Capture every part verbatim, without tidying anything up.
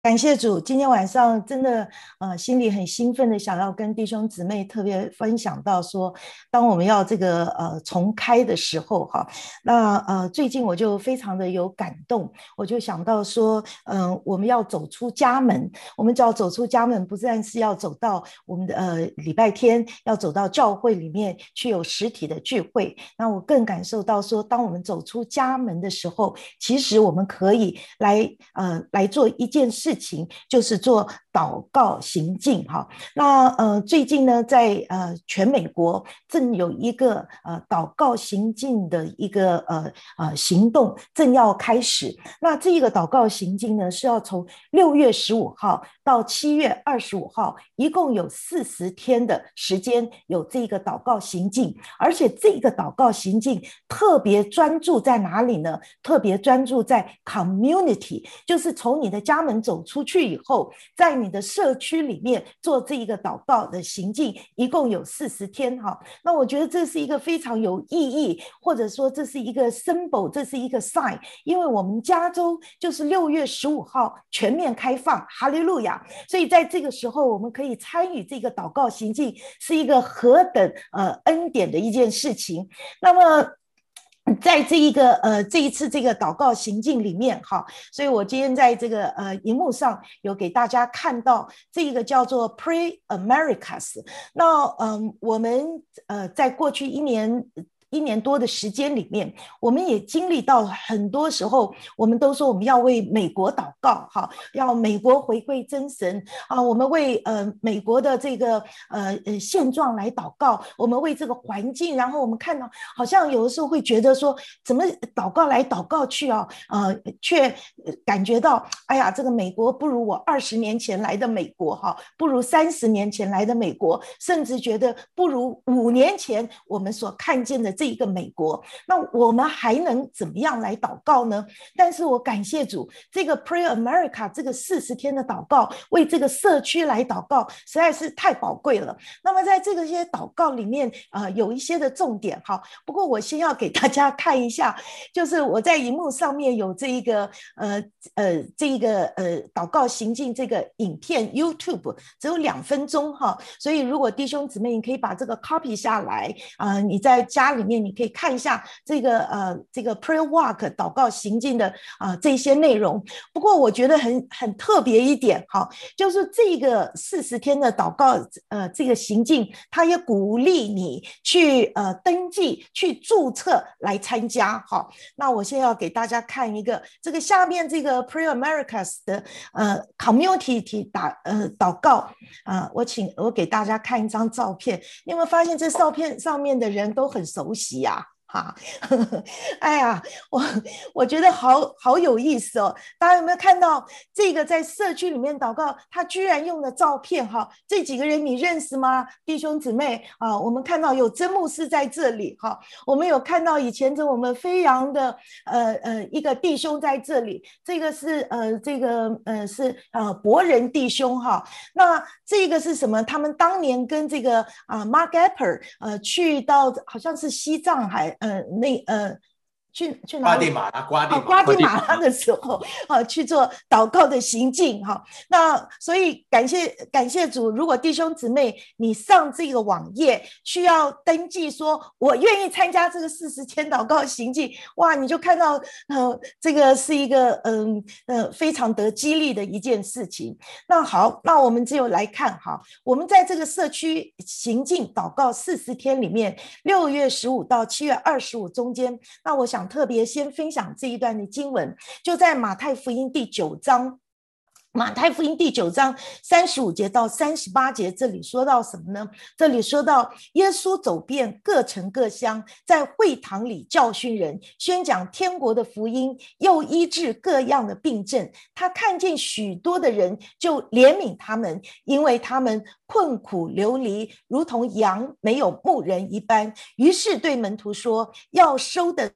感谢主，今天晚上真的呃心里很兴奋的想要跟弟兄姊妹特别分享到说，当我们要这个呃重开的时候哈，那呃最近我就非常的有感动，我就想到说，嗯、呃我们要走出家门，我们只要走出家门，不但是要走到我们的呃礼拜天要走到教会里面去有实体的聚会，那我更感受到说，当我们走出家门的时候，其实我们可以来呃来做一件事情，就是做祷告行进哈。那呃最近呢，在呃全美国正有一个呃祷告行进的一个呃呃行动正要开始。那这个祷告行进呢，是要从六月十五号到七月二十五号，一共有四十天的时间有这个祷告行进，而且这个祷告行进特别专注在哪里呢？特别专注在 community，就是从你的家门走出去以后，在你的社区里面做这一个祷告的行进，一共有四十天哈。那我觉得这是一个非常有意义，或者说这是一个 symbol，这是一个 sign，因为我们加州就是六月十五号全面开放，哈利路亚！所以在这个时候，我们可以参与这个祷告行进，是一个何等呃恩典的一件事情。那么在这一个呃这一次这个祷告行进里面哈，所以我今天在这个呃荧幕上有给大家看到这个叫做 Pray Americas。那嗯、呃，我们呃在过去一年。一年多的时间里面，我们也经历到很多时候，我们都说我们要为美国祷告，哈，要美国回归真神啊，我们为呃美国的这个呃呃现状来祷告，我们为这个环境，然后我们看到好像有的时候会觉得说，怎么祷告来祷告去啊，呃，却感觉到，哎呀，这个美国不如我二十年前来的美国哈，不如三十年前来的美国，甚至觉得不如五年前我们所看见的这一个美国。那我们还能怎么样来祷告呢？但是我感谢主，这个 Pray America 这个四十天的祷告，为这个社区来祷告，实在是太宝贵了。那么在这个些祷告里面，呃，有一些的重点哈。不过我先要给大家看一下，就是我在荧幕上面有这一个呃呃这一个呃祷告行进这个影片 YouTube 只有两分钟哈，所以如果弟兄姊妹你可以把这个 copy 下来啊、呃，你在家里面你可以看一下这个呃这个 prayer walk 祷告行进的啊、呃、这些内容。不过我觉得很很特别一点哈，就是这个四十天的祷告呃这个行进，他也鼓励你去呃登记去注册来参加哈。那我现在要给大家看一个这个下面这个 Pray Americas 的呃 community 打呃祷告啊、呃，我请我给大家看一张照片，你有没有发现这照片上面的人都很熟悉呀、啊？哈，哎呀，我我觉得好好有意思哦！大家有没有看到这个在社区里面祷告，他居然用的照片哈？这几个人你认识吗？弟兄姊妹啊，我们看到有曾牧师在这里哈，我们有看到以前的我们飞扬的呃呃一个弟兄在这里，这个是呃这个呃是呃博人弟兄哈。那这个是什么？他们当年跟这个啊、呃、Mark Epper 呃去到好像是西藏还呃那呃去去哪里？ 瓜地马拉，瓜地哦， 马拉， 瓜地马拉的时候，啊，去做祷告的行径哈。那所以感谢感谢主，如果弟兄姊妹你上这个网页需要登记说，我愿意参加这个四十天祷告行径，哇，你就看到呃，这个是一个嗯呃呃非常得激励的一件事情。那好，那我们就来看哈，我们在这个社区行径祷告四十天里面，六月十五到七月二十五中间。那我想特别先分享这一段的经文，就在马太福音第九章。马太福音第九章三十五节到三十八节，这里说到什么呢？这里说到耶稣走遍各城各乡，在会堂里教训人，宣讲天国的福音，又医治各样的病症。他看见许多的人，就怜悯他们，因为他们困苦流离，如同羊没有牧人一般。于是对门徒说：要收的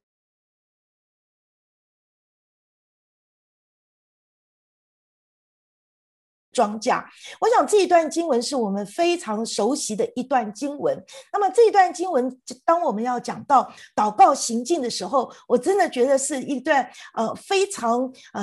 庄稼。我想这一段经文是我们非常熟悉的一段经文。那么这一段经文，当我们要讲到祷告行进的时候，我真的觉得是一段呃非常呃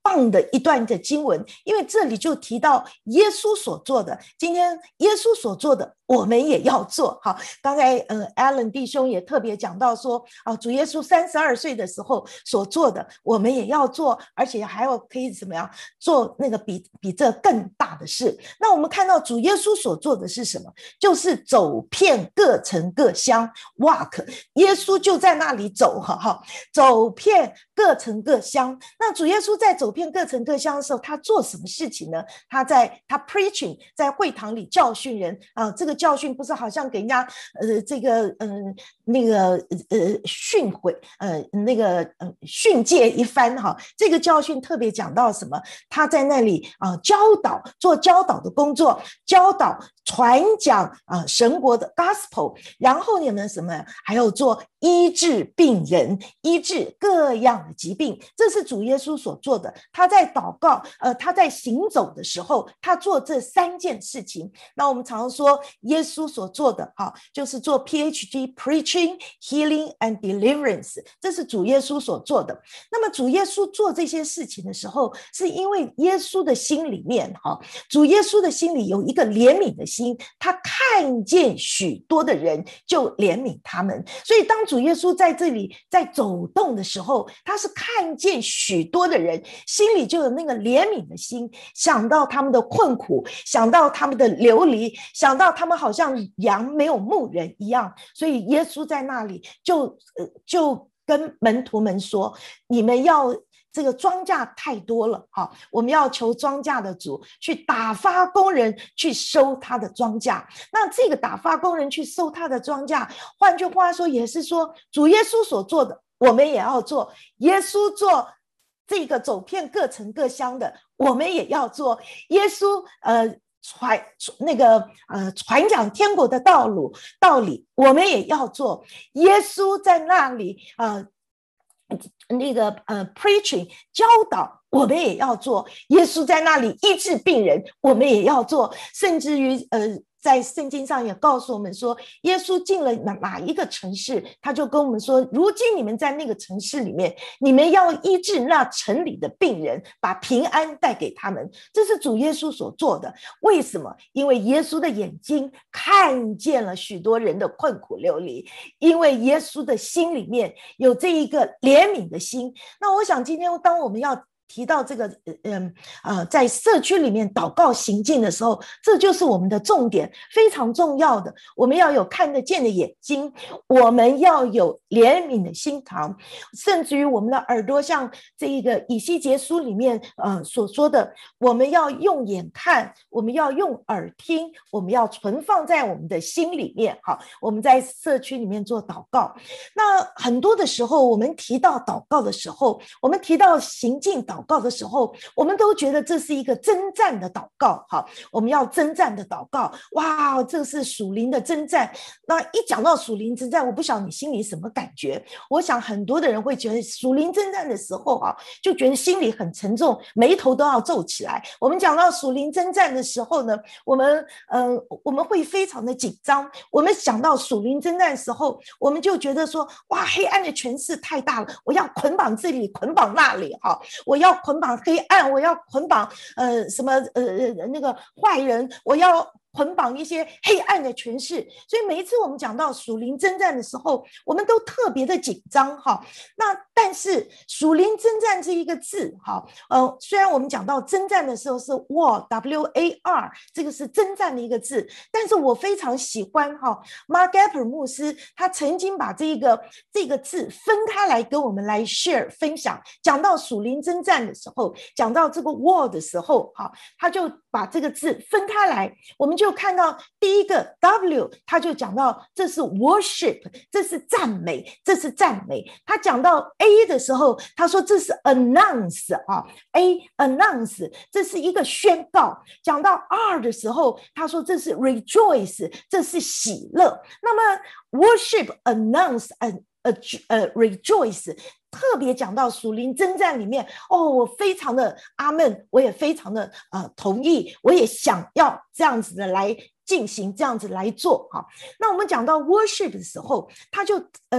棒的一段的经文，因为这里就提到耶稣所做的，今天耶稣所做的我们也要做。好，刚才呃 Alan 弟兄也特别讲到说啊，主耶稣三十二岁的时候所做的我们也要做，而且还要可以怎么样做那个比比这更大的事。那我们看到主耶稣所做的是什么？就是走遍各城各乡 walk， 耶稣就在那里走哈，走遍各城各乡。那主耶稣在走遍各城各乡的时候，他做什么事情呢？他在他 preaching， 在会堂里教训人啊，这个教训不是好像给人家呃这个嗯、呃、那个呃训诲呃那个呃训诫一番哈，这个教训特别讲到什么？他在那里啊、呃、教导，做教导的工作，教导传讲啊、呃、神国的 gospel， 然后你们什么还要做医治病人，医治各样的疾病，这是主耶稣所做的。他在祷告呃他在行走的时候，他做这三件事情。那我们常常说耶稣所做的哈，就是做 P H D preaching healing and deliverance， 这是主耶稣所做的。那么主耶稣做这些事情的时候，是因为耶稣的心里面哈，主耶稣的心里有一个怜悯的心，他看见许多的人就怜悯他们。所以当主耶稣在这里在走动的时候，他是看见许多的人，心里就有那个怜悯的心，想到他们的困苦，想到他们的流离，想到他们好像羊没有牧人一样。所以耶稣在那里就呃就跟门徒们说，你们要这个庄稼太多了，好，我们要求庄稼的主去打发工人去收他的庄稼。那这个打发工人去收他的庄稼，换句话说也是说主耶稣所做的我们也要做，耶稣做这个走遍各城各乡的我们也要做，耶稣呃传那个呃传讲天国的道路道理我们也要做，耶稣在那里呃那个呃 preaching 教导我们也要做，耶稣在那里医治病人我们也要做，甚至于呃在圣经上也告诉我们说，耶稣进了哪一个城市，他就跟我们说，如今你们在那个城市里面，你们要医治那城里的病人，把平安带给他们。这是主耶稣所做的。为什么？因为耶稣的眼睛看见了许多人的困苦流离，因为耶稣的心里面有这一个怜悯的心。那我想今天当我们要提到这个嗯呃在社区里面祷告行进的时候，这就是我们的重点，非常重要的。我们要有看得见的眼睛，我们要有怜悯的心肠，甚至于我们的耳朵，像这一个以西结书里面呃所说的，我们要用眼看，我们要用耳听，我们要存放在我们的心里面。好，我们在社区里面做祷告。那很多的时候我们提到祷告的时候，我们提到行进祷告的时候，我们都觉得这是一个征战的祷告。好，我们要征战的祷告，哇，这是属灵的征战。那一讲到属灵征战，我不晓得你心里什么感觉。我想很多的人会觉得属灵征战的时候啊，就觉得心里很沉重，眉头都要皱起来。我们讲到属灵征战的时候呢，我们呃我们会非常的紧张。我们想到属灵征战的时候，我们就觉得说，哇，黑暗的权势太大了，我要捆绑这里，捆绑那里，哈，我要捆绑黑暗，我要捆绑呃什么呃那个坏人，我要捆绑一些黑暗的权势。所以每一次我们讲到属灵征战的时候，我们都特别的紧张哈。那但是属灵征战这一个字哈，呃，虽然我们讲到征战的时候是 war W A R， 这个是征战的一个字，但是我非常喜欢哈 Mark Epper 牧师他曾经把这个这个字分开来跟我们来 share 分享。讲到属灵征战的时候，讲到这个 war 的时候哈，他就把这个字分开来，我们就看到第一个 W， 他就讲到这是 worship， 这是赞美，这是赞美。他讲到 A 的时候，他说这是 announce 啊 ，A announce， 这是一个宣告。讲到 R 的时候，他说这是 rejoice， 这是喜乐。那么 worship announce and 呃呃 rejoice。特别讲到属灵征战里面，哦，我非常的阿们，我也非常的呃同意，我也想要这样子的来进行，这样子来做哈。那我们讲到 worship 的时候，他就呃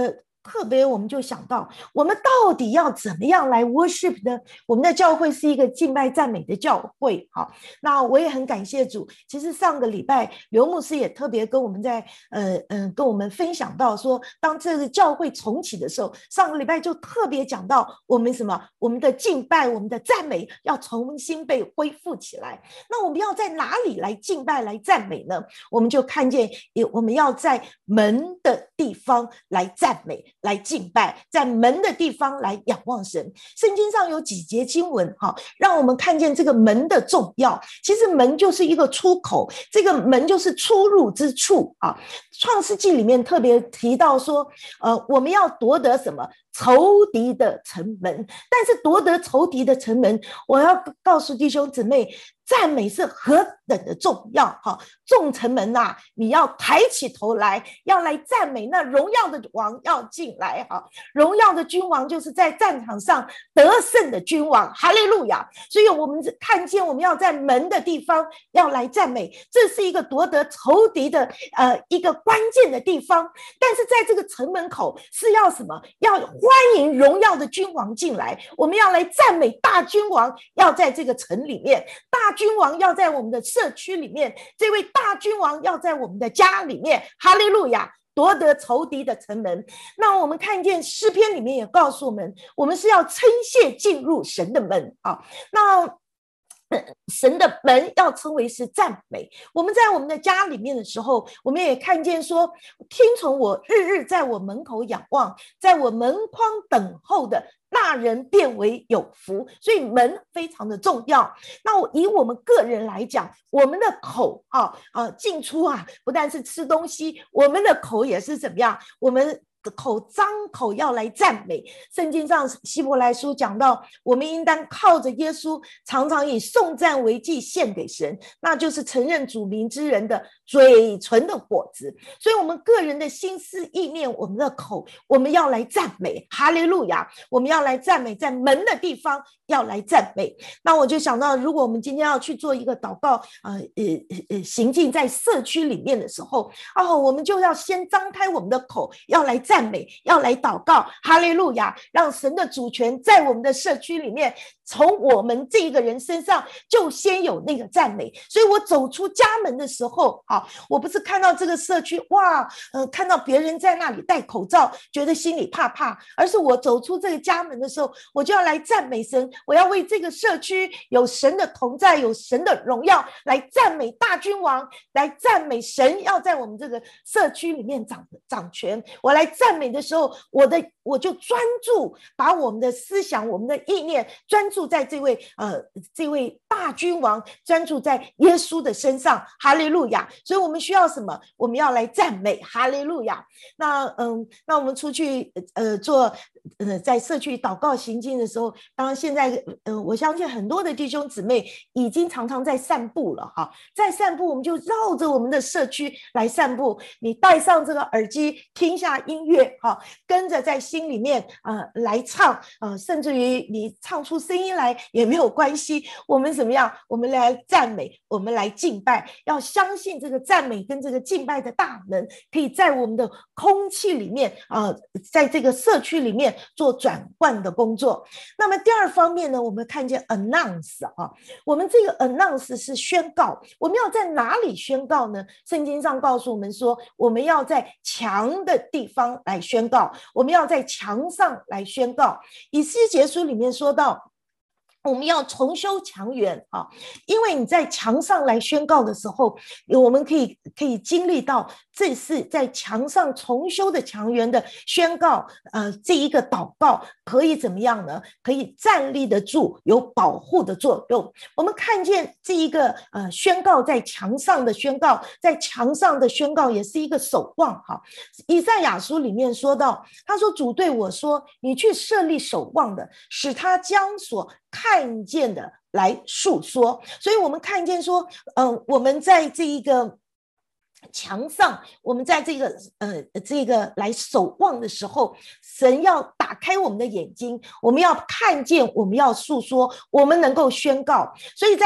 特别我们就想到，我们到底要怎么样来 worship 呢？我们的教会是一个敬拜赞美的教会。好，那我也很感谢主。其实上个礼拜刘牧师也特别跟我们在呃嗯、呃、跟我们分享到说，当这个教会重启的时候，上个礼拜就特别讲到我们什么，我们的敬拜、我们的赞美要重新被恢复起来。那我们要在哪里来敬拜、来赞美呢？我们就看见，我们要在门的地方来赞美、来敬拜，在门的地方来仰望神。圣经上有几节经文，让我们看见这个门的重要。其实门就是一个出口，这个门就是出入之处啊。创世纪里面特别提到说，呃，我们要夺得什么？仇敌的城门。但是夺得仇敌的城门，我要告诉弟兄姊妹，赞美是何等的重要哈！众城门呐、啊，你要抬起头来，要来赞美那荣耀的王要进来哈！荣耀的君王就是在战场上得胜的君王，哈利路亚！所以我们看见我们要在门的地方要来赞美，这是一个夺得仇敌的呃一个关键的地方。但是在这个城门口是要什么？要欢迎荣耀的君王进来，我们要来赞美大君王，要在这个城里面，大君王要在我们的社区里面，这位大君王要在我们的家里面，哈利路亚，夺得仇敌的城门。那我们看见诗篇里面也告诉我们，我们是要称谢进入神的门啊。那神的门要称为是赞美。我们在我们的家里面的时候，我们也看见说，听从我日日在我门口仰望，在我门框等候的那人变为有福。所以门非常的重要。那我以我们个人来讲，我们的口啊啊进出啊，不但是吃东西，我们的口也是怎么样？我们口张口要来赞美。圣经上希伯来书讲到，我们应当靠着耶稣，常常以颂赞为祭献给神，那就是承认主名之人的嘴唇的果子。所以我们个人的心思意念，我们的口，我们要来赞美，哈利路亚！我们要来赞美，在门的地方要来赞美。那我就想到，如果我们今天要去做一个祷告，呃呃呃，行进在社区里面的时候，哦，我们就要先张开我们的口，要来赞美，要来祷告，哈利路亚！让神的主权在我们的社区里面，从我们这一个人身上就先有那个赞美。所以我走出家门的时候，啊，我不是看到这个社区，哇，呃，看到别人在那里戴口罩，觉得心里怕怕，而是我走出这个家门的时候，我就要来赞美神，我要为这个社区有神的同在，有神的荣耀，来赞美大君王，来赞美神要在我们这个社区里面掌掌权。我来赞美的时候，我的我就专注，把我们的思想、我们的意念专注在这位呃这位大君王，专注在耶稣的身上，哈利路亚！所以我们需要什么？我们要来赞美，哈利路亚！那嗯，那我们出去呃做呃在社区祷告行进的时候，当然现在呃我相信很多的弟兄姊妹已经常常在散步了哈，在散步我们就绕着我们的社区来散步，你戴上这个耳机听一下音乐哈，跟着在心里面呃来唱呃，甚至于你唱出声音来也没有关系。我们怎么样？我们来赞美，我们来敬拜，要相信这个赞美跟这个敬拜的大能，可以在我们的空气里面啊、呃，在这个社区里面做转换的工作。那么第二方面呢，我们看见 announce 啊，我们这个 announce 是宣告，我们要在哪里宣告呢？圣经上告诉我们说，我们要在墙的地方来宣告，我们要在墙上来宣告。以西结书里面说到，我们要重修墙垣啊，因为你在墙上来宣告的时候，我们可以可以经历到这是在墙上重修的墙垣的宣告，呃，这一个祷告可以怎么样呢？可以站立得住，有保护的作用。我们看见这一个呃宣告在墙上的宣告，在墙上的宣告也是一个守望哈。以赛亚书里面说到，他说主对我说，你去设立守望的，使他将所看见的来述说。所以我们看见说，嗯、呃，我们在这一个墙上，我们在这个呃这个来守望的时候，神要打开我们的眼睛，我们要看见，我们要述说，我们能够宣告。所以在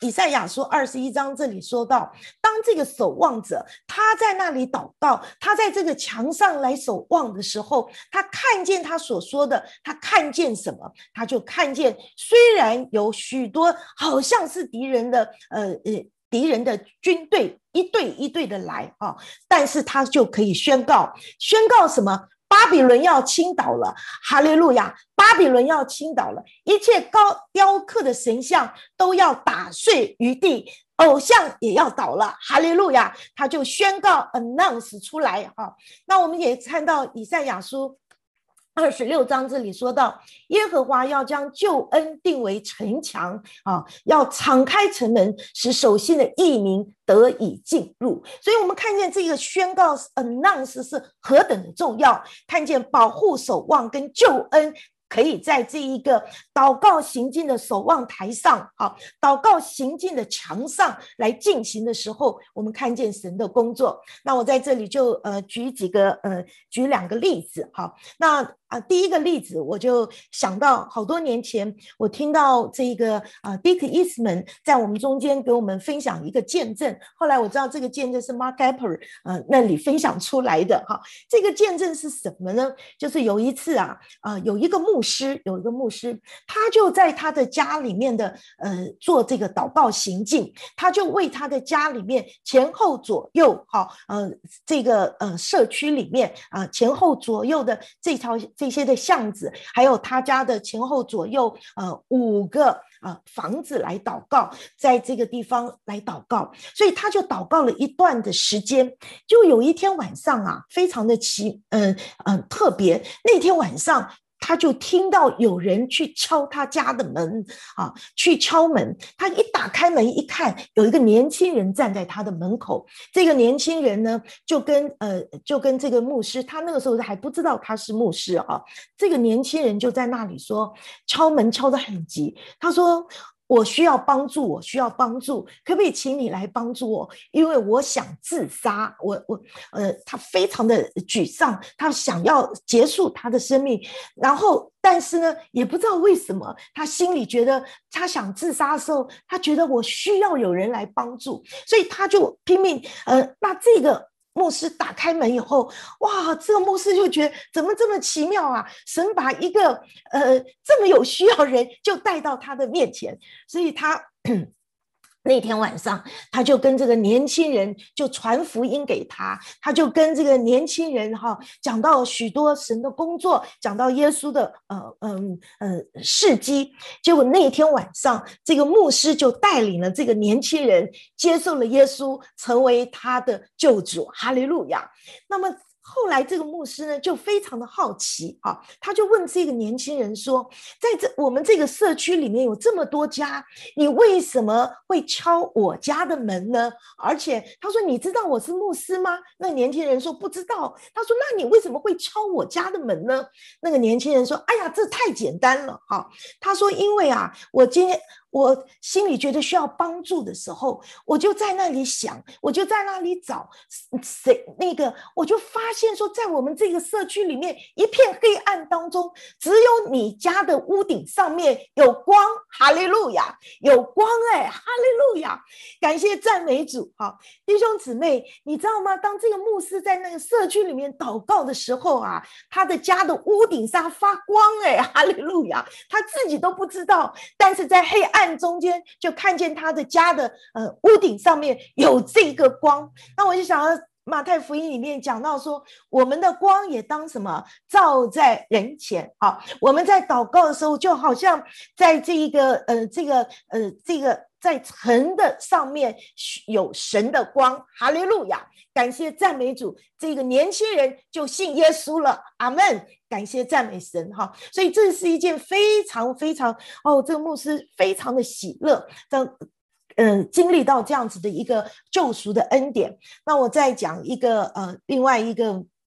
以赛亚书二十一章这里说到，当这个守望者他在那里祷告，他在这个墙上来守望的时候，他看见他所说的，他看见什么？他就看见虽然有许多好像是敌人的呃呃敌人的军队一队一队的来啊，但是他就可以宣告宣告什么？巴比伦要倾倒了，哈利路亚！巴比伦要倾倒了，一切高雕刻的神像都要打碎于地，偶像也要倒了，哈利路亚！他就宣告 announce 出来哈。那我们也看到以赛亚书二十六章这里说到，耶和华要将救恩定为城墙啊，要敞开城门，使守信的义民得以进入。所以我们看见这个宣告 announce 是何等的重要，看见保护守望跟救恩可以在这一个祷告行进的守望台上，好，祷告行进的墙上来进行的时候，我们看见神的工作。那我在这里就呃举几个呃举两个例子，好，那啊，第一个例子我就想到好多年前，我听到这个啊 Dick Eastman 在我们中间给我们分享一个见证。后来我知道这个见证是 Mark Epper 呃那里分享出来的哈。这个见证是什么呢？就是有一次啊，呃有一个牧师，有一个牧师，他就在他的家里面的呃做这个祷告行进，他就为他的家里面前后左右哈呃这个呃社区里面啊、呃、前后左右的这条。这些的巷子，还有他家的前后左右呃五个呃房子来祷告，在这个地方来祷告，所以他就祷告了一段的时间。就有一天晚上啊，非常的奇嗯嗯、呃呃、特别，那天晚上。他就听到有人去敲他家的门啊，去敲门。他一打开门一看，有一个年轻人站在他的门口。这个年轻人呢，就跟呃，就跟这个牧师，他那个时候还不知道他是牧师啊。这个年轻人就在那里说，敲门敲得很急。他说：“我需要帮助，我需要帮助，可不可以请你来帮助我？因为我想自杀，我我呃，他非常的沮丧，他想要结束他的生命，然后但是呢，也不知道为什么，他心里觉得他想自杀的时候，他觉得我需要有人来帮助，所以他就拼命呃，那这个。”牧师打开门以后，哇，这个牧师就觉得怎么这么奇妙啊！神把一个呃这么有需要人就带到他的面前，所以他那天晚上，他就跟这个年轻人就传福音给他，他就跟这个年轻人哈讲到许多神的工作，讲到耶稣的呃嗯呃事迹。结果那天晚上，这个牧师就带领了这个年轻人接受了耶稣，成为他的救主。哈利路亚！那么。后来这个牧师呢就非常的好奇啊，他就问这个年轻人说，在这我们这个社区里面有这么多家，你为什么会敲我家的门呢？而且他说，你知道我是牧师吗？那个年轻人说不知道。他说，那你为什么会敲我家的门呢？那个年轻人说，哎呀，这太简单了哈。他说，因为啊，我今天我心里觉得需要帮助的时候，我就在那里想，我就在那里找谁那个，我就发现说，在我们这个社区里面一片黑暗当中，只有你家的屋顶上面有光，哈利路亚，有光哎，哈利路亚，感谢赞美主。好，弟兄姊妹，你知道吗？当这个牧师在那个社区里面祷告的时候啊，他的家的屋顶上发光哎，哈利路亚，他自己都不知道，但是在黑暗中间就看见他的家的呃屋顶上面有这个光。那我就想到马太福音里面讲到说，我们的光也当什么照在人前啊。我们在祷告的时候，就好像在这一个呃这个呃这个在城的上面有神的光，哈利路亚，感谢赞美主。这个年轻人就信耶稣了，阿们，感谢赞美神哈。所以这是一件非常非常哦，这个牧师非常的喜乐，这嗯，经历到这样子的一个救赎的恩典。那我再讲一个呃，另外一个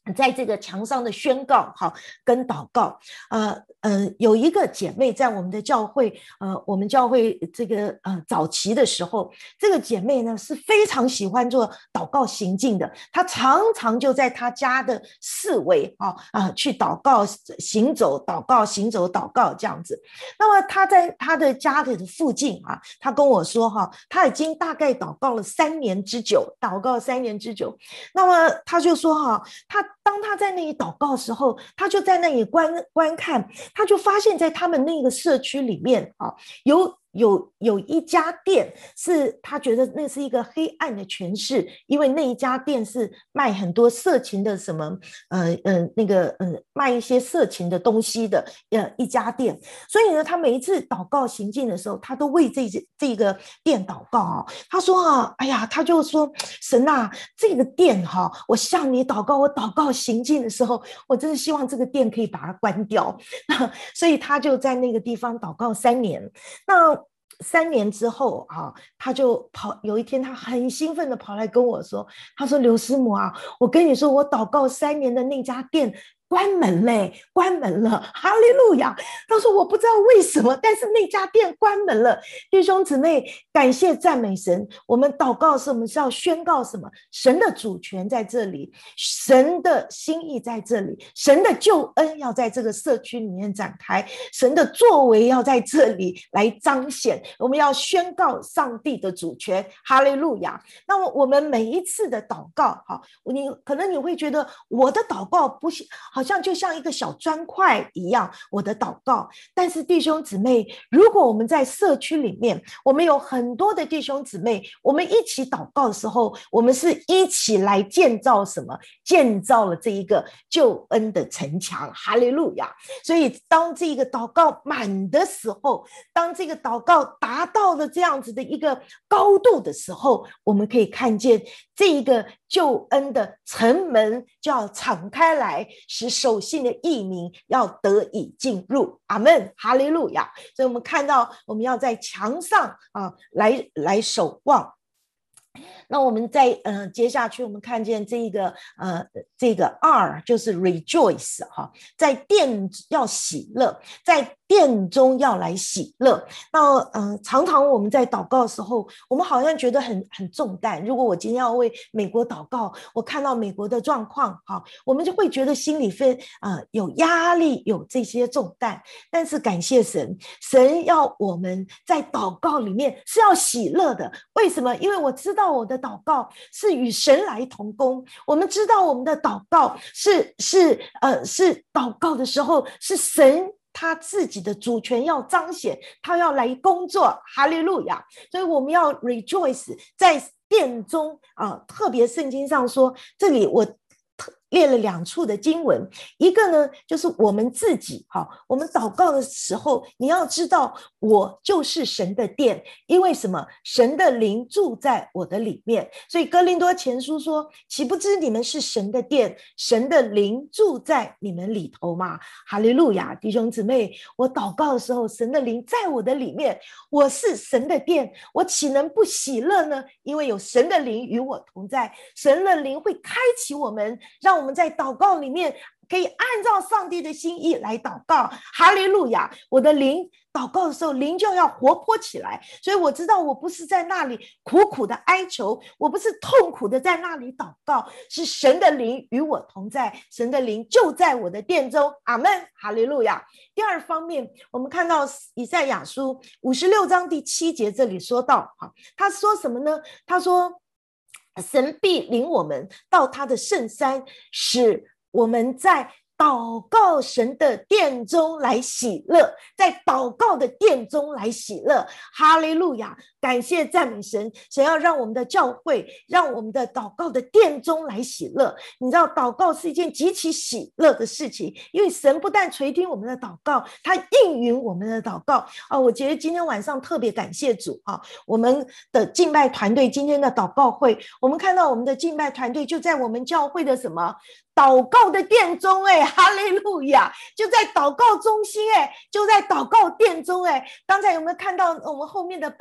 在这个墙上的宣告，好，跟祷告，呃呃，有一个姐妹在我们的教会，呃，我们教会这个呃早期的时候，这个姐妹呢是非常喜欢做祷告行进的，她常常就在她家的四围啊啊、呃、去祷告行走，祷告行走，祷告这样子。那么她在她的家里的附近啊，她跟我说哈，她已经大概祷告了三年之久，祷告三年之久。那么她就说哈，她当他在那里祷告的时候，他就在那里观观看，他就发现在他们那个社区里面啊，有有有一家店是他觉得那是一个黑暗的权势，因为那一家店是卖很多色情的什么呃呃那个呃卖一些色情的东西的呃一家店，所以呢，他每一次祷告行进的时候，他都为这这个店祷告啊。他说啊，哎呀，他就说神啊，这个店哈、啊，我向你祷告，我祷告行进的时候，我真的希望这个店可以把它关掉。所以他就在那个地方祷告三年。那三年之后啊，他就跑，有一天他很兴奋的跑来跟我说，他说刘师母啊，我跟你说，我祷告三年的那家店关门嘞，关门了，哈利路亚！他说我不知道为什么，但是那家店关门了。弟兄姊妹，感谢赞美神。我们祷告是我们是要宣告什么？神的主权在这里，神的心意在这里，神的救恩要在这个社区里面展开，神的作为要在这里来彰显。我们要宣告上帝的主权，哈利路亚！那么我们每一次的祷告，哈，你可能你会觉得我的祷告不是好像就像一个小砖块一样，我的祷告。但是弟兄姊妹，如果我们在社区里面，我们有很多的弟兄姊妹，我们一起祷告的时候，我们是一起来建造什么？建造了这一个救恩的城墙，哈利路亚！所以当这个祷告满的时候，当这个祷告达到了这样子的一个高度的时候，我们可以看见这一个救恩的城门就要敞开来，使守信的义民要得以进入。阿们，哈利路亚！所以我们看到我们要在墙上啊来来守望。那我们再呃接下去，我们看见这个呃这个 R 就是 rejoice 哈，在殿要喜乐，在殿中要来喜乐。那呃常常我们在祷告的时候，我们好像觉得很很重担。如果我今天要为美国祷告，我看到美国的状况哈，我们就会觉得心里非呃有压力，有这些重担。但是感谢神，神要我们在祷告里面是要喜乐的。为什么？因为我知道我的祷告是与神来同工，我们知道我们的祷告是是呃是祷告的时候是神他自己的主权要彰显，他要来工作，哈利路亚！所以我们要 rejoice 在殿中啊、呃，特别圣经上说，这里我列了两处的经文，一个呢就是我们自己哈，我们祷告的时候，你要知道我就是神的殿，因为什么？神的灵住在我的里面，所以哥林多前书说，岂不知你们是神的殿，神的灵住在你们里头吗？哈利路亚！弟兄姊妹，我祷告的时候，神的灵在我的里面，我是神的殿，我岂能不喜乐呢？因为有神的灵与我同在，神的灵会开启我们，让我们在祷告里面可以按照上帝的心意来祷告。哈利路亚！我的灵祷告的时候，灵就要活泼起来，所以我知道我不是在那里苦苦的哀求，我不是痛苦的在那里祷告，是神的灵与我同在，神的灵就在我的殿中。阿们，哈利路亚！第二方面，我们看到以赛亚书五十六章第七节这里说到，他说什么呢？他说神必领我们到他的圣山，使我们在祷告神的殿中来喜乐，在祷告的殿中来喜乐。哈利路亚！感谢赞美神，神要让我们的教会，让我们的祷告的殿中来喜乐。你知道祷告是一件极其喜乐的事情，因为神不但垂听我们的祷告，他应允我们的祷告啊！我觉得今天晚上特别感谢主啊！我们的敬拜团队今天的祷告会，我们看到我们的敬拜团队就在我们教会的什么祷告的殿中，哎，哈利路亚！就在祷告中心，哎，就在祷告殿中，哎。刚才有没有看到我们后面的 banner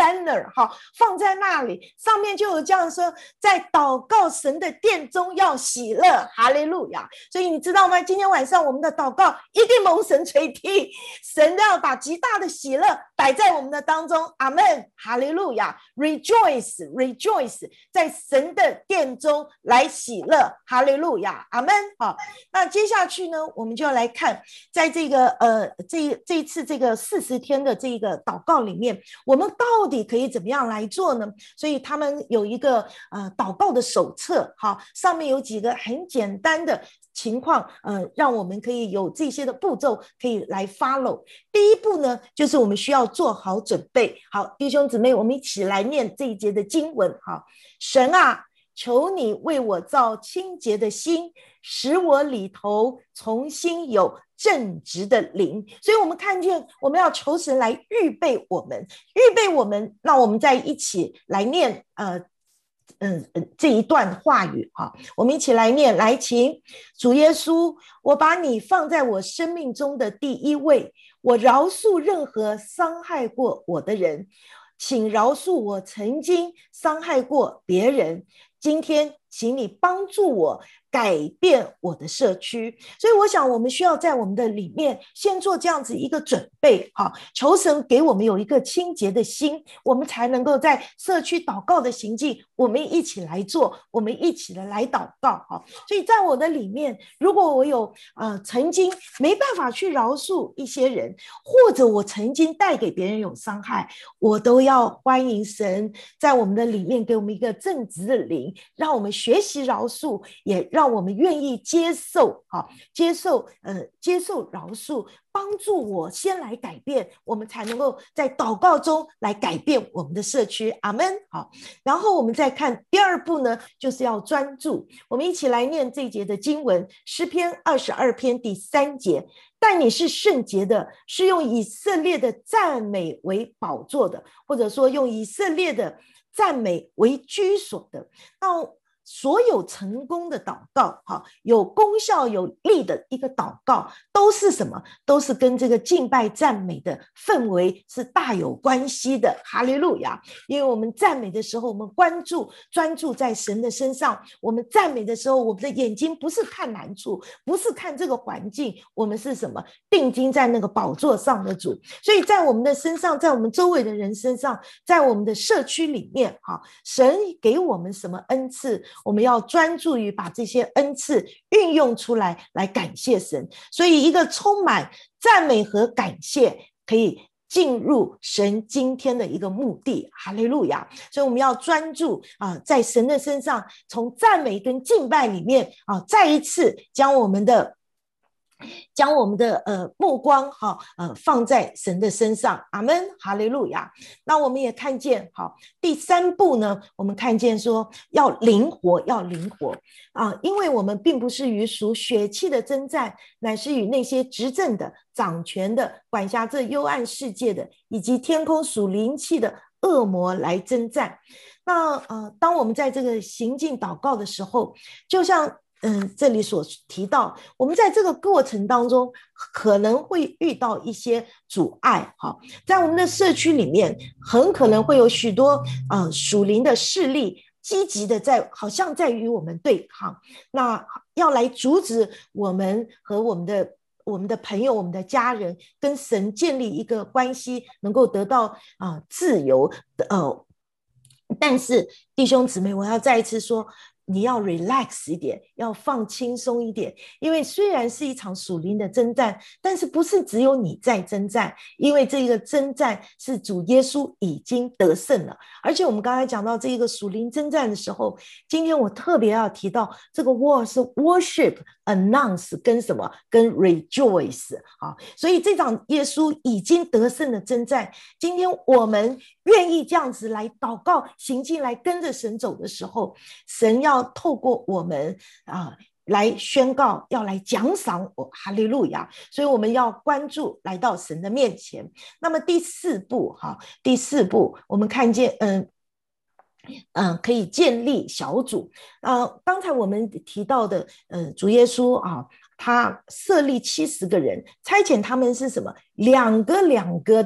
哈，放在那里，上面就有这样说，在祷告神的殿中要喜乐，哈利路亚。所以你知道吗？今天晚上我们的祷告一定蒙神垂听，神要把极大的喜乐摆在我们的当中，阿们，哈利路亚。 Rejoice Rejoice 在神的殿中来喜乐，哈利路亚，阿们。好，那接下去呢，我们就要来看在这个呃这这一次这个四十天的这个祷告里面，我们到底可以怎么样来做呢？所以他们有一个呃祷告的手册，好，上面有几个很简单的情况，呃，让我们可以有这些的步骤可以来 follow。第一步呢，就是我们需要做好准备。好，弟兄姊妹，我们一起来念这一节的经文。好，神啊，求你为我造清洁的心，使我里头重新有正直的灵。所以我们看见我们要求神来预备我们，预备我们，那我们再一起来念呃嗯，这一段话语哈，我们一起来念。来，请主耶稣，我把你放在我生命中的第一位，我饶恕任何伤害过我的人，请饶恕我曾经伤害过别人。今天请你帮助我改变我的社区。所以我想我们需要在我们的里面先做这样子一个准备，求神给我们有一个清洁的心，我们才能够在社区祷告的行径我们一起来做，我们一起的来祷告。所以在我的里面，如果我有、呃、曾经没办法去饶恕一些人，或者我曾经带给别人有伤害，我都要欢迎神在我们的里面给我们一个正直的灵，让我们学习饶恕，也让我们愿意接受，好，接受呃，接受饶恕，帮助我先来改变，我们才能够在祷告中来改变我们的社区，阿们。好，然后我们再看第二步呢，就是要专注。我们一起来念这一节的经文，诗篇二十二篇第三节。但你是圣洁的，是用以色列的赞美为宝座的，或者说用以色列的赞美为居所的。那所有成功的祷告，有功效有力的一个祷告，都是什么？都是跟这个敬拜赞美的氛围是大有关系的。哈利路亚！因为我们赞美的时候，我们关注专注在神的身上，我们赞美的时候，我们的眼睛不是看难处，不是看这个环境，我们是什么？定睛在那个宝座上的主。所以在我们的身上，在我们周围的人身上，在我们的社区里面，神给我们什么恩赐，我们要专注于把这些恩赐运用出来，来感谢神。所以一个充满赞美和感谢，可以进入神今天的一个目的。哈利路亚！所以我们要专注啊，在神的身上，从赞美跟敬拜里面啊，再一次将我们的将我们的呃目光哈呃放在神的身上，阿们，哈利路亚。那我们也看见好，第三步呢，我们看见说要灵活，要灵活啊，因为我们并不是与属血气的征战，乃是与那些执政的、掌权的、管辖这幽暗世界的，以及天空属灵气的恶魔来征战。那呃，当我们在这个行进祷告的时候，就像嗯，这里所提到，我们在这个过程当中可能会遇到一些阻碍。在我们的社区里面，很可能会有许多呃属灵的势力积极的在，好像在与我们对抗，那要来阻止我们和我们的我们的朋友、我们的家人跟神建立一个关系，能够得到啊、呃、自由。呃，但是弟兄姊妹，我要再一次说，你要 relax 一点，要放轻松一点，因为虽然是一场属灵的征战，但是不是只有你在征战，因为这个征战是主耶稣已经得胜了。而且我们刚才讲到这个属灵征战的时候，今天我特别要提到这个 word 是 worship announce 跟什么？跟 rejoice 啊，所以这场耶稣已经得胜的征战，今天我们愿意这样子来祷告行进，来跟着神走的时候，神要透过我们啊来宣告，要来奖赏我，哈利路亚！所以我们要关注来到神的面前。那么第四步哈，第四步我们看见嗯。嗯，可以建立小组。呃，刚才我们提到的，呃，主耶稣啊，他设立七十个人，差遣他们是什么？两个两个的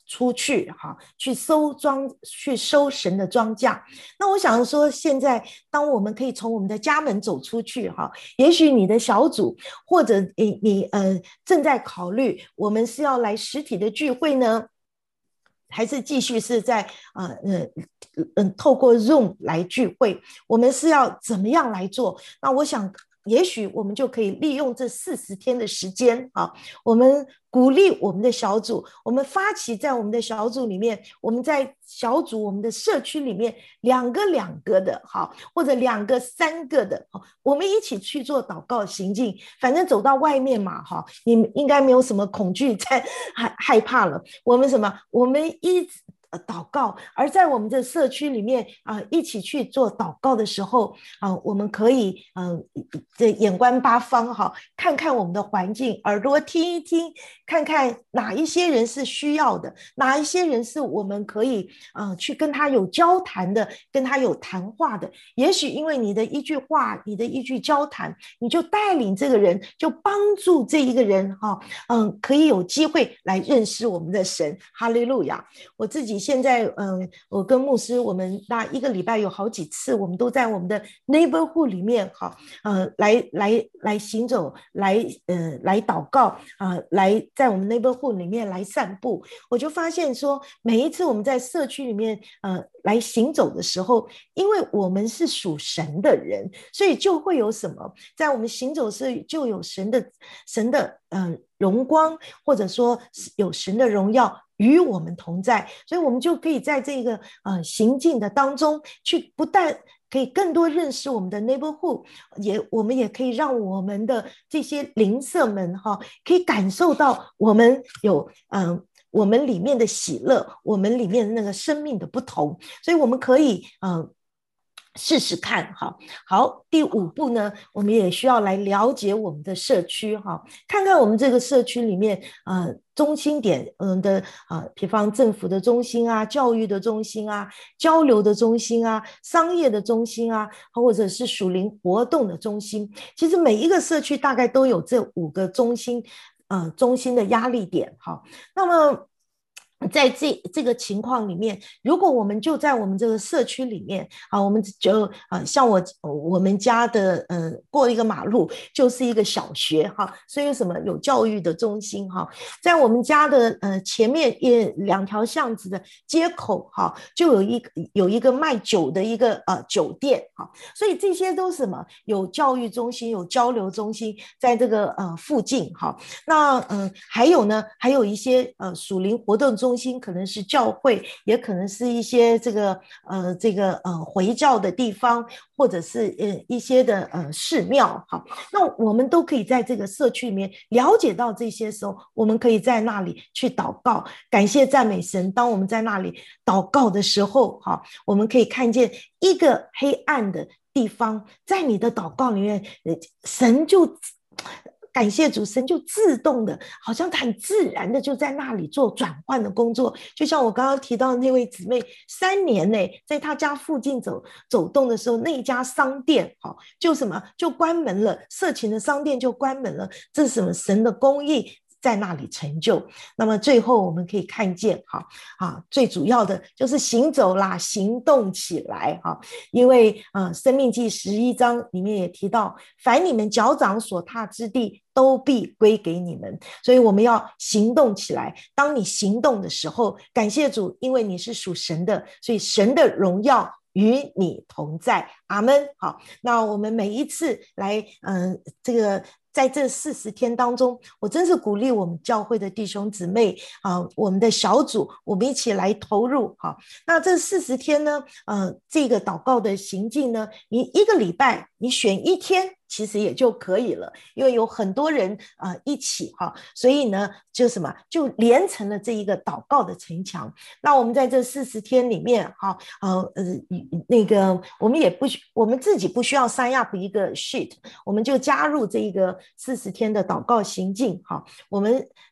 出去哈，去收庄，去收神的庄稼。那我想说，现在当我们可以从我们的家门走出去哈，也许你的小组或者你你呃正在考虑，我们是要来实体的聚会呢，还是继续是在呃呃嗯透过 Zoom 来聚会？我们是要怎么样来做？那我想，也许我们就可以利用这四十天的时间啊，我们鼓励我们的小组，我们发起在我们的小组里面，我们在小组我们的社区里面两个两个的好，或者两个三个的，我们一起去做祷告行径。反正走到外面嘛，哈，你应该没有什么恐惧在害害怕了。我们什么？我们一直祷告，而在我们的社区里面啊、呃，一起去做祷告的时候啊、呃，我们可以嗯，这、呃、眼观八方哈，看看我们的环境，耳朵听一听，看看哪一些人是需要的，哪一些人是我们可以呃去跟他有交谈的，跟他有谈话的。也许因为你的一句话，你的一句交谈，你就带领这个人，就帮助这一个人哈，嗯，可以有机会来认识我们的神。哈利路亚！我自己。现在，嗯，我跟牧师，我们那一个礼拜有好几次，我们都在我们的 neighborhood 里面，哈，呃，来来来行走，来呃来祷告啊、呃，来在我们 neighborhood 里面来散步。我就发现说，每一次我们在社区里面，呃，来行走的时候，因为我们是属神的人，所以就会有什么，在我们行走时就有神的神的嗯、呃、荣光，或者说有神的荣耀与我们同在，所以我们就可以在这个呃行进的当中，去不但可以更多认识我们的 neighborhood， 也我们也可以让我们的这些邻舍们哈，可以感受到我们有嗯、呃、我们里面的喜乐，我们里面的那个生命的不同，所以我们可以嗯。呃试试看哈。好，第五步呢，我们也需要来了解我们的社区哈，看看我们这个社区里面呃中心点嗯的呃，比方政府的中心啊，教育的中心啊，交流的中心啊，商业的中心啊，或者是属灵活动的中心。其实每一个社区大概都有这五个中心呃中心的压力点哈。那么在这这个情况里面，如果我们就在我们这个社区里面啊，我们就呃像我我们家的呃过一个马路就是一个小学哈，所以什么有教育的中心哈，在我们家的呃前面也两条巷子的街口哈，就有一个有一个卖酒的一个呃酒店哈，所以这些都是什么有教育中心有交流中心在这个呃附近哈，那嗯、呃、还有呢还有一些呃属灵活动中心。中心可能是教会，也可能是一些这个呃这个呃回教的地方，或者是呃一些的呃寺庙。好，那我们都可以在这个社区里面了解到这些时候，我们可以在那里去祷告，感谢赞美神。当我们在那里祷告的时候，哈，我们可以看见一个黑暗的地方，在你的祷告里面，神就。感谢主，神就自动的，好像很自然的就在那里做转换的工作。就像我刚刚提到的那位姊妹，三年内在她家附近走走动的时候，那一家商店，好，就什么就关门了，色情的商店就关门了。这是什么？神的公义在那里成就。那么最后我们可以看见哈啊，最主要的就是行走啦，行动起来哈。因为呃，生命记十一章里面也提到，凡你们脚掌所踏之地，都必归给你们。所以我们要行动起来。当你行动的时候，感谢主，因为你是属神的，所以神的荣耀与你同在。阿们。好，那我们每一次来嗯、呃，这个在这四十天当中，我真是鼓励我们教会的弟兄姊妹啊，我们的小组，我们一起来投入哈。那这四十天呢，呃，这个祷告的行径呢，你一个礼拜你选一天，其实也就可以了，因为有很多人啊、呃、一起哈，所以呢，就什么就连成了这一个祷告的城墙。那我们在这四十天里面哈，呃呃那个我们也不我们自己不需要 sign up 一个 sheet， 我们就加入这一个四十天的祷告行径哈。我们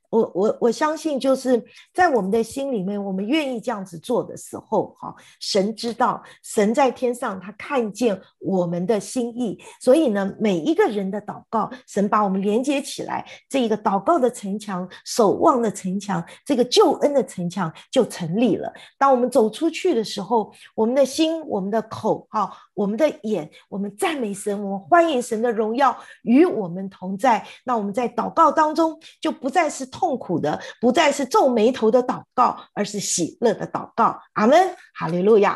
我我我相信，就是在我们的心里面，我们愿意这样子做的时候，哈，神知道，神在天上，他看见我们的心意，所以呢，每一个人的祷告，神把我们连接起来，这一个祷告的城墙、守望的城墙、这个救恩的城墙就成立了。当我们走出去的时候，我们的心、我们的口、哈，我们的眼，我们赞美神，我们欢迎神的荣耀与我们同在。那我们在祷告当中，就不再是痛苦的，不再是皱眉头的祷告，而是喜乐的祷告。阿们，哈利路亚。